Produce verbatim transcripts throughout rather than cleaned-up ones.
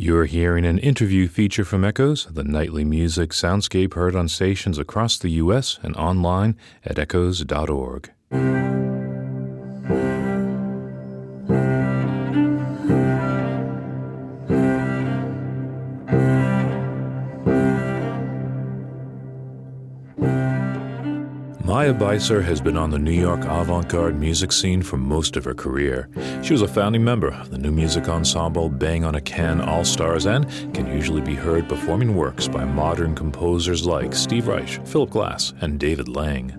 You're hearing an interview feature from Echoes, the nightly music soundscape heard on stations across the U S and online at echoes dot org. Maya Beiser has been on the New York avant-garde music scene for most of her career. She was a founding member of the new music ensemble Bang on a Can All-Stars and can usually be heard performing works by modern composers like Steve Reich, Philip Glass, and David Lang.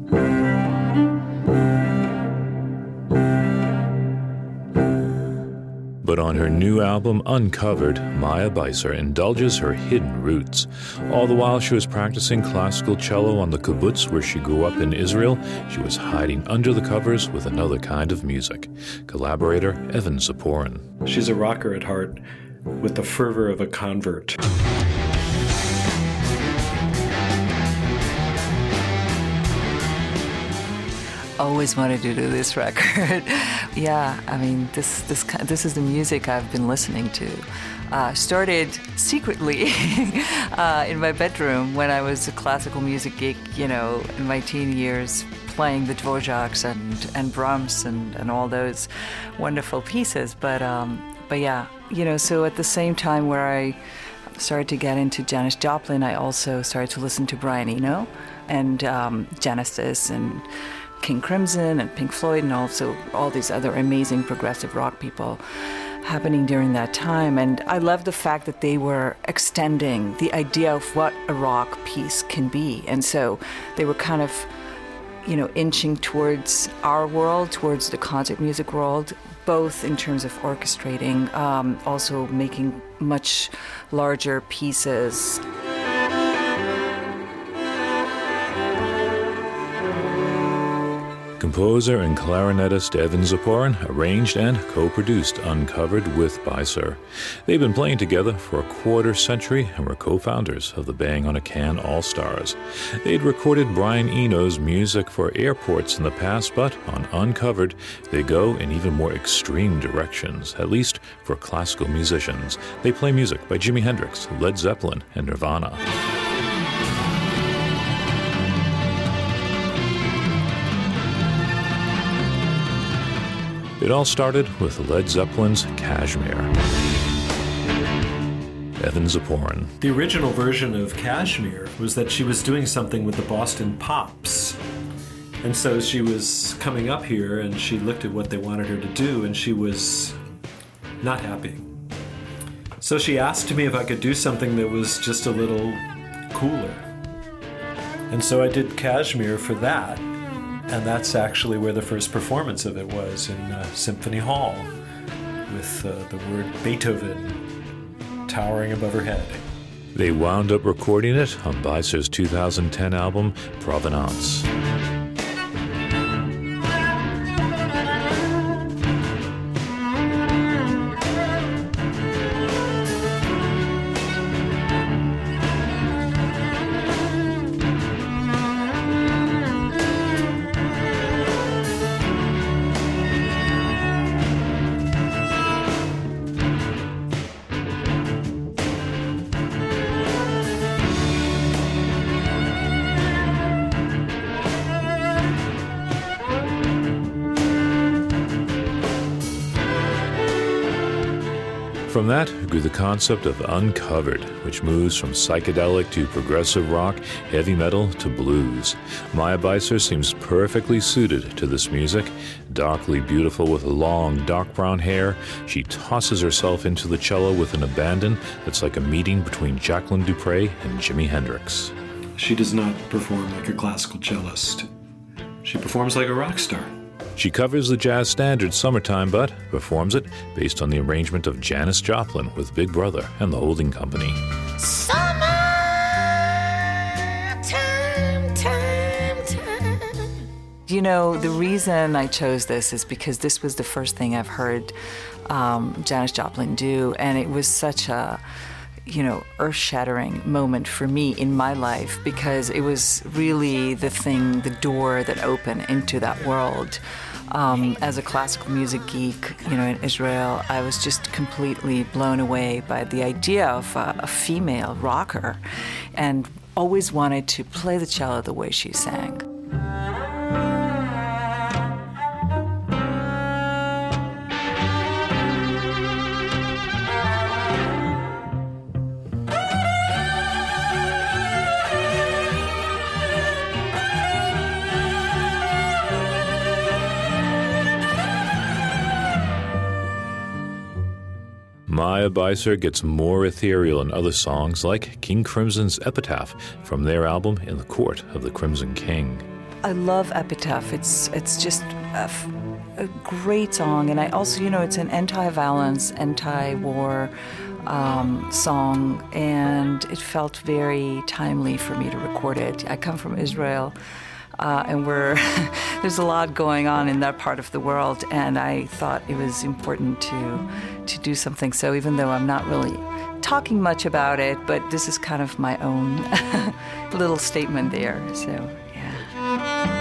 But on her new album, Uncovered, Maya Beiser indulges her hidden roots. All the while she was practicing classical cello on the kibbutz where she grew up in Israel, she was hiding under the covers with another kind of music. Collaborator Evan Ziporyn. She's a rocker at heart with the fervor of a convert. Always wanted to do this record. Yeah, I mean, this this this is the music I've been listening to. Uh, started secretly uh, in my bedroom when I was a classical music geek, you know, in my teen years, playing the Dvořáks and and Brahms and, and all those wonderful pieces. But um, but yeah, you know, so at the same time where I started to get into Janis Joplin, I also started to listen to Brian Eno and um, Genesis and King Crimson and Pink Floyd and also all these other amazing progressive rock people happening during that time. And I love the fact that they were extending the idea of what a rock piece can be. And so they were kind of, you know, inching towards our world, towards the concert music world, both in terms of orchestrating, um, also making much larger pieces. Composer and clarinetist Evan Ziporyn arranged and co-produced Uncovered with Beiser. They've been playing together for a quarter century and were co-founders of the Bang on a Can All-Stars. They'd recorded Brian Eno's music for airports in the past, but on Uncovered, they go in even more extreme directions, at least for classical musicians. They play music by Jimi Hendrix, Led Zeppelin, and Nirvana. It all started with Led Zeppelin's Kashmir. Evan Ziporyn. The original version of Kashmir was that she was doing something with the Boston Pops. And so she was coming up here and she looked at what they wanted her to do and she was not happy. So she asked me if I could do something that was just a little cooler. And so I did Kashmir for that. And that's actually where the first performance of it was, in uh, Symphony Hall, with uh, the word Beethoven towering above her head. They wound up recording it on Beiser's two thousand ten album, Provenance. From that grew the concept of Uncovered, which moves from psychedelic to progressive rock, heavy metal to blues. Maya Beiser seems perfectly suited to this music. Darkly beautiful with long, dark brown hair, she tosses herself into the cello with an abandon that's like a meeting between Jacqueline Dupre and Jimi Hendrix. She does not perform like a classical cellist. She performs like a rock star. She covers the jazz standard Summertime, but performs it based on the arrangement of Janis Joplin with Big Brother and the Holding Company. Summertime, time, time. You know, the reason I chose this is because this was the first thing I've heard um, Janis Joplin do, and it was such a, you know, earth-shattering moment for me in my life because it was really the thing, the door that opened into that world. Um, as a classical music geek, you know, in Israel, I was just completely blown away by the idea of a, a female rocker, and always wanted to play the cello the way she sang. Maya Beiser gets more ethereal in other songs like King Crimson's Epitaph from their album In the Court of the Crimson King. I love Epitaph. It's it's just a, a great song, and I also, you know, it's an anti-violence, anti-war um, song, and it felt very timely for me to record it. I come from Israel. Uh, and we're there's a lot going on in that part of the world, and I thought it was important to to do something. So even though I'm not really talking much about it, but this is kind of my own little statement there. So yeah.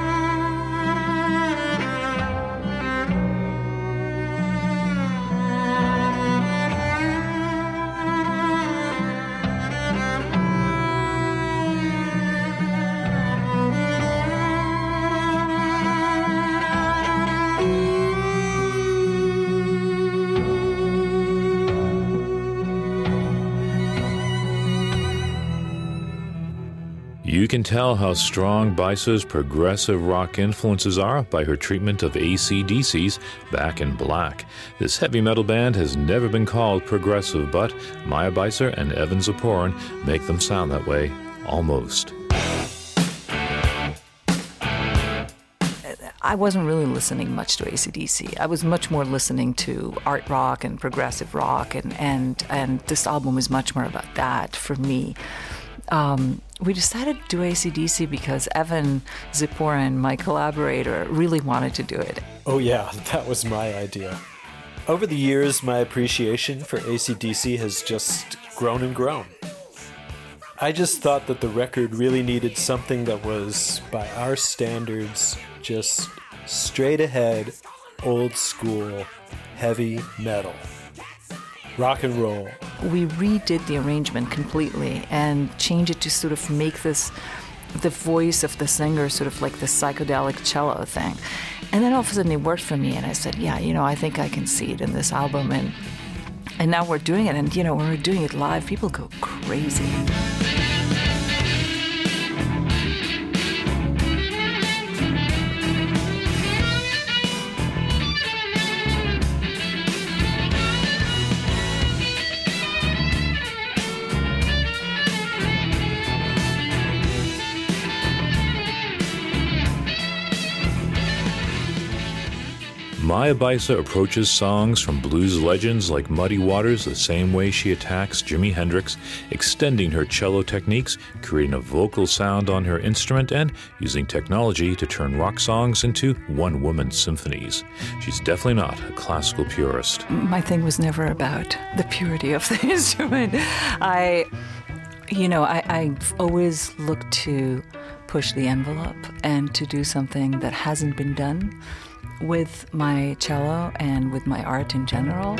You can tell how strong Beiser's progressive rock influences are by her treatment of A C D C's Back in Black. This heavy metal band has never been called progressive, but Maya Beiser and Evan Ziporyn make them sound that way, almost. I wasn't really listening much to A C D C. I was much more listening to art rock and progressive rock, and, and, and this album was much more about that for me. Um, we decided to do A C D C because Evan Ziporyn, my collaborator, really wanted to do it. Oh yeah, that was my idea. Over the years, my appreciation for A C D C has just grown and grown. I just thought that the record really needed something that was, by our standards, just straight ahead, old school, heavy metal. Rock and roll. We redid the arrangement completely and changed it to sort of make this, the voice of the singer sort of like the psychedelic cello thing. And then all of a sudden it worked for me, and I said, yeah, you know, I think I can see it in this album. And and now we're doing it, and you know, when we're doing it live, people go crazy. Maya Beiser approaches songs from blues legends like Muddy Waters the same way she attacks Jimi Hendrix, extending her cello techniques, creating a vocal sound on her instrument, and using technology to turn rock songs into one-woman symphonies. She's definitely not a classical purist. My thing was never about the purity of the instrument. I, you know, I, I've always looked to push the envelope and to do something that hasn't been done with my cello and with my art in general.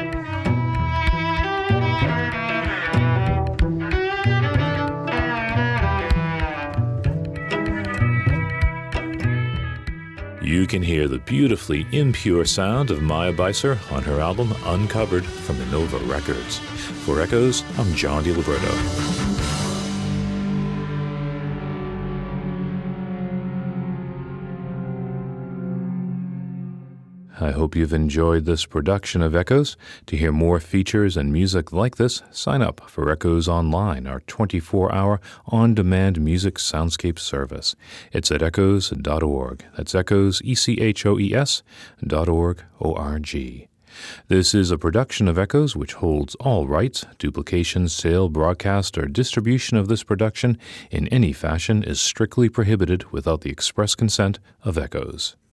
You can hear the beautifully impure sound of Maya Beiser on her album Uncovered from Innova Records. For Echoes, I'm John DiLiberto. I hope you've enjoyed this production of Echoes. To hear more features and music like this, sign up for Echoes Online, our twenty-four hour on-demand music soundscape service. It's at echoes dot org. That's Echoes, E C H O E S, dot org, O R G. This is a production of Echoes which holds all rights. Duplication, sale, broadcast, or distribution of this production in any fashion is strictly prohibited without the express consent of Echoes.